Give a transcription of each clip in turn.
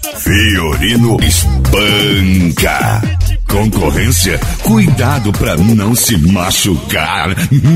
Fiorino espanca. Concorrência, cuidado pra não se machucar.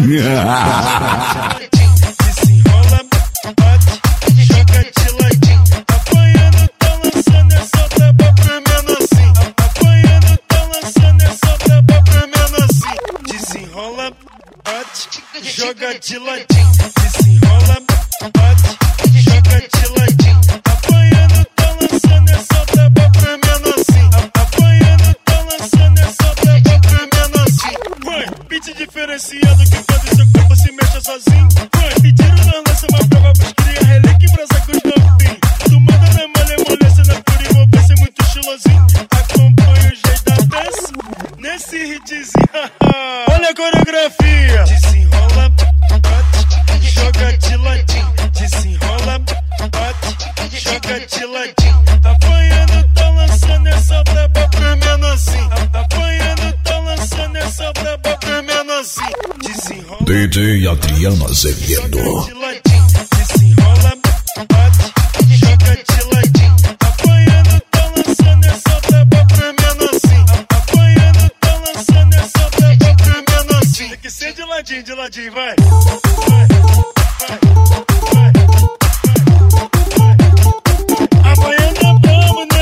Desenrola, bate, joga de ladinho. Apanhando, tá lançando essa taba pra menorzinho. Apanhando, tá lançando essa taba pra menorzinho. Desenrola, bate, joga de ladinho. Desenrola, bate, joga de ladinho. Apanhando, tá lançando essa taba pra menorzinho. Apanhando, tá lançando essa taba pra menorzinho. Vai, beat diferenciado que faz o seu corpo se mexa sozinho. Vai, pediram na lança uma prova pros cria, relíquia e brasa com os novinhos. Tu manda na malemolência, na pura envolvência, muito estilosinho. Acompanha o jeito da dança, nesse hitzinho. Olha a coreografia. Desenrola, bate, joga de ladinho. Desenrola, bate, joga de ladinho. Apanhando, tá lançando essa braba pra menorzinho. Apanhando, tá lançando essa braba pra menorzinho. Desenrola, DJ Adriano Azevedo. desenrola, bate, joga de ladinho. Apanhando, tá lançando essa braba pra menorzinho. Apanhando, tá lançando essa braba pra menorzinho. Tem que ser de ladinho, vai. Apanhando é bom, né?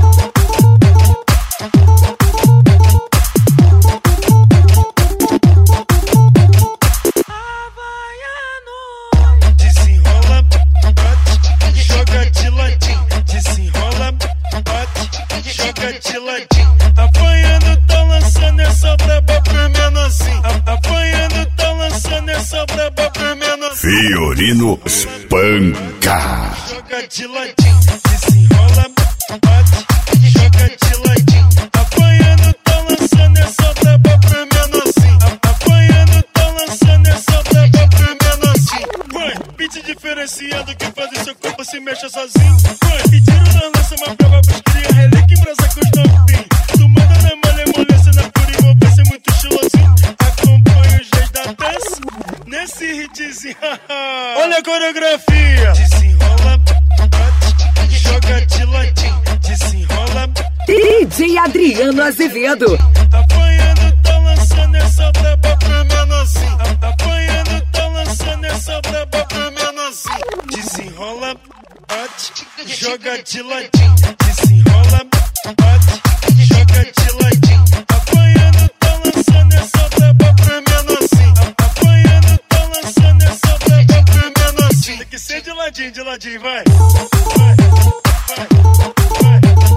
Desenrola, bate, joga de ladinho. Desenrola, bate, joga de ladinho. Apanhando, tá lançando essa braba pra menorzinho. Apanhando, tá lançando essa braba pra menorzinho. Fiorino espanca. Joga de ladinho. Desenrola, bate, joga de ladinho. Apanhando, tá lançando essa braba pra menorzinho. Apanhando, tá lançando essa braba pra menorzinho. Vai, beat diferenciado que faz o seu corpo se mexa sozinho. Vai, pediram na lança uma prova pros cria, relíquia e brasa com os novinhos. Tu manda na malemolência, na pura envolvência, muito estilosinho. Acompanha o jeito da dança, nesse hitzinho. Olha a coreografia. Desenrola, bate, joga de ladinho. Desenrola, DJ Adriano Azevedo. apanhando, tá lançando essa braba pra menorzinho. Apanhando, tá lançando essa braba pra menorzinho. Desenrola, bate, joga de ladinho. Desenrola, bate, joga de ladinho. Apanhando, tá lançando essa braba pra menorzinho. Apanhando, tá lançando essa braba pra menorzinho. Tem que ser de ladinho, vai. Vai.